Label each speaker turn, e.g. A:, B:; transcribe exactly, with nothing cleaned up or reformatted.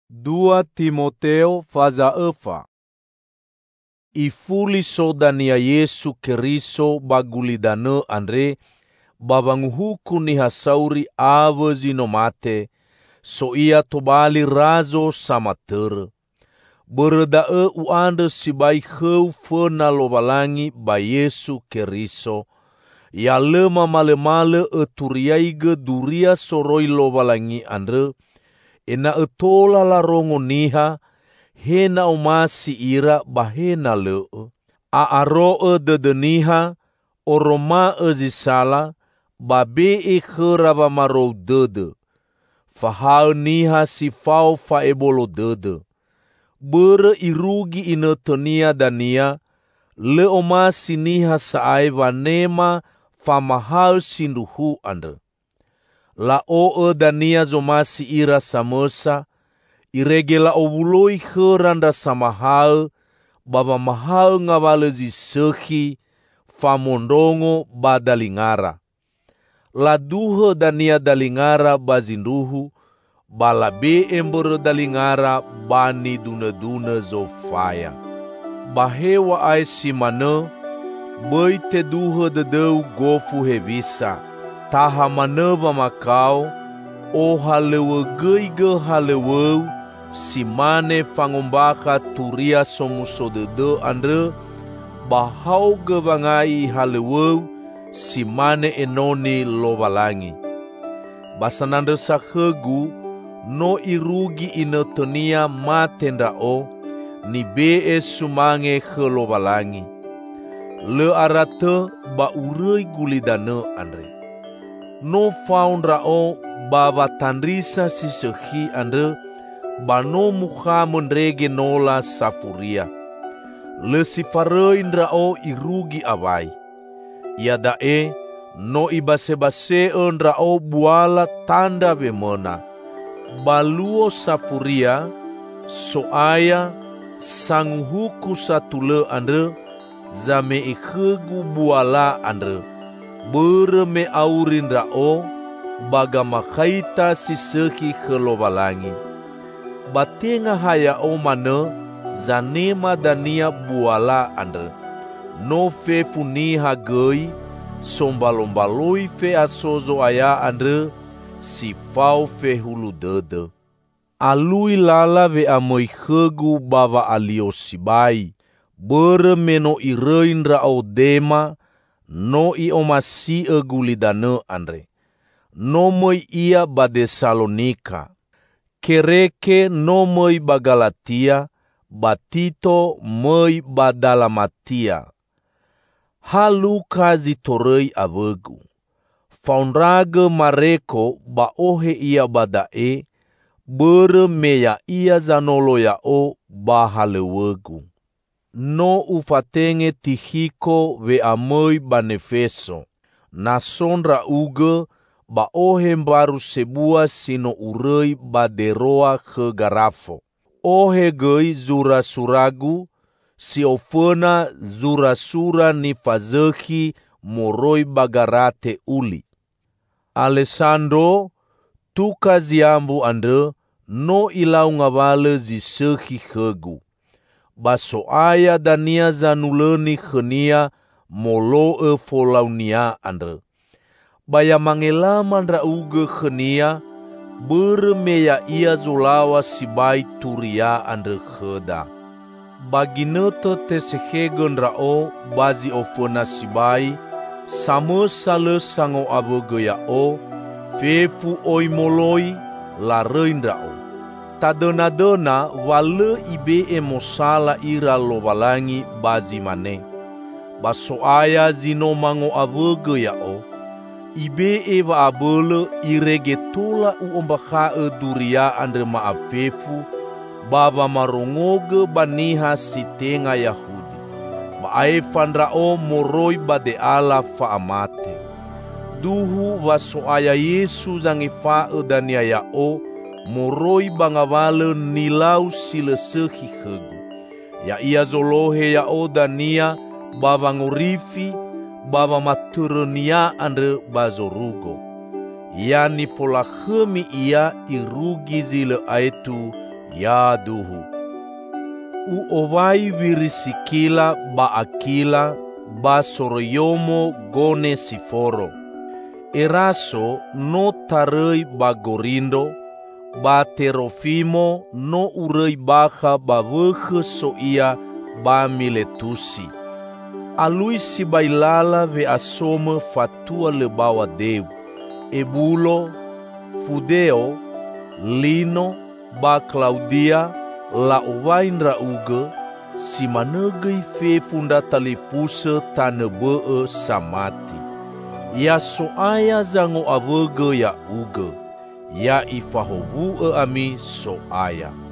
A: dua Timoteo faza efa. Ifuli sodania Yesu Keriso bagulidane andre babanguhuku ni hasauri ave zinomate so ia tobali razo sama ter. Beredae uande sibai heu fena lobalangi ba Yesu Keriso. Ya lema male-male eturiaige duria soroi lobalangi andre. Ena etola la rongo niha, hena omasi ira bahena leo. A aroe dedeniha, oroma ezisala, babe e kheraba marou dede. Fahal niha si fau fa ebolo dede. Bere irugi inetonia dania, le omasi niha saai vanema fa mahal sinduhu andre. La o dania zomasi ira samosa, iregela obuloi heranda samahal, baba mahal ngawale zisehi, famondongo badalingara. La duhe dania dalingara bazinduhu, balabe embere dalingara bani dune-dune zofaya. Bahewa ai simane, boi te duhe dedeu gofu hevisa. Taha maneva makau, o halewe geige haleweu, simane fangombaka turia somusodede andre, bahau gevangai haleweu, simane enoni lobalangi. Basanande sahegu, no irugi inetonia matenda o, ni bee sumange helobalangi. Le arate ba urei gulidane andre. No faundra o baba tandrisa sisehi andre bano muha menrege nola safuria. Le sifareindra o irugi awai. Yada e no ibase-base endra o buala tanda bemona. Baluo safuria soaya sanguhuku satule andre zame ikhegu buala andre. Bere me aurindra o, baga makhaita sisehi kelobalangi. Batenga haya o mane, zanema dania buala andre. No fe funiha gei, sombalombaloi fe asozo aya andre, si fau fe hulu dede. Alui lala ve amoi hegu bava aliosibai, bere meno ireindra o dema, no i omasi e gulidane andre. No moi ia ba Desalonika. Kereke no moi ba Galatia, ba Tito moi ba Dalamatia. Haluka zitorei avegu. Faunrage mareko ba ohe ia badae, bere meya ia zanolo ya o ba halewegu. No ufatenge Tihiko ve amoi banefeso. Na sonra uge ba ohe baru sebua sino urei ba deroa ke garafo. Ohe gei zura suragu, si ofena zura sura ni fazehi moroi bagarate uli. Alessandro, tu kaziambu ande, no ilau ngawale zisehi hegu. Baso aya dania zanuleni khenia molo e folaunia andre. Baya mangelama ndra uge khenia bere meya ia zolawa sibai turia andre kheda. Baginoto te sehege ndra o bazi ofona sibai samo sale sango aboge ya o fefu oi moloi la reindra o. Tadona-dona wale ibe emosala ira lobalangi bazi mane. Baso aya zino mango avege ya o. Ibe eva abele iregetola uombaka e duria andre maafefu. Baba marongoge baniha sitenga Yahudi. Baefandra o moroi bade ala fa amate. Duhu waso aya Yesu zangifa e dania ya o. Moroi bangawale nilau silesehi hegu. Ya ia zolohe ya o dania baba ngorifi baba maturenia andre bazorugo. Yani folahemi ia irugi zile aitu Ya duhu. U owai virisikila ba Akila ba Soroyomo gone Siforo. Eraso no tarei ba Gorindo, ba Terofimo no urei baha ba văhă soia ba Miletusi. Alui si bailala ve asomă fatua lebaua deu. Ebulo, Fudeo, Lino, ba Claudia, la ovain raugă, si manăgăi fe fundatale pusă tanăbăă samati. Ya soaya zango avăgă ya ugă, ya ifahovuă ami soaya.